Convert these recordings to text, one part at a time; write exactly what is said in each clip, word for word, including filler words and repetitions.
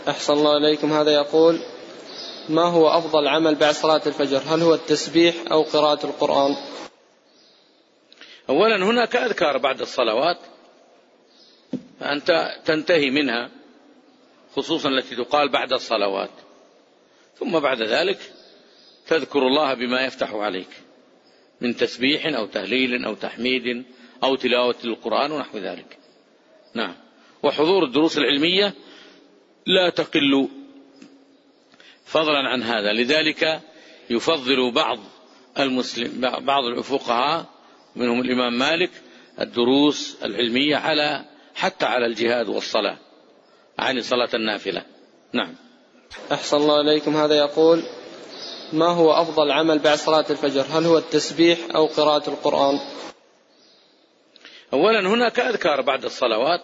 أحسن الله إليكم. هذا يقول: ما هو أفضل عمل بعد صلاة الفجر؟ هل هو التسبيح أو قراءة القرآن؟ أولا هناك أذكار بعد الصلوات أنت تنتهي منها، خصوصا التي تقال بعد الصلوات، ثم بعد ذلك تذكر الله بما يفتح عليك من تسبيح أو تهليل أو تحميد أو تلاوة للقرآن ونحو ذلك. نعم. وحضور الدروس العلمية لا تقل فضلا عن هذا، لذلك يفضل بعض المسلم بعض الفقهاء منهم الإمام مالك الدروس العلمية على حتى على الجهاد والصلاة عن صلاة النافلة. نعم. أحسن الله إليكم. هذا يقول: ما هو أفضل عمل بعد صلاة الفجر؟ هل هو التسبيح أو قراءة القرآن؟ أولا هناك أذكار بعد الصلوات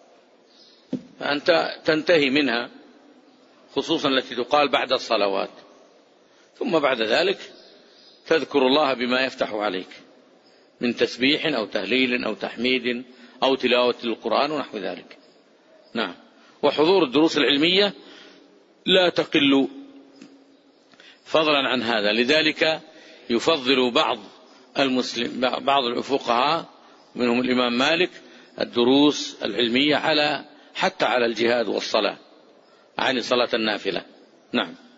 أنت تنتهي منها، خصوصا التي تقال بعد الصلوات، ثم بعد ذلك تذكر الله بما يفتح عليك من تسبيح أو تهليل أو تحميد أو تلاوة للقرآن ونحو ذلك. نعم. وحضور الدروس العلمية لا تقل فضلا عن هذا، لذلك يفضل بعض المسلم بعض الفقهاء منهم الإمام مالك الدروس العلمية على حتى على الجهاد والصلاة عن صلاة النافلة. نعم.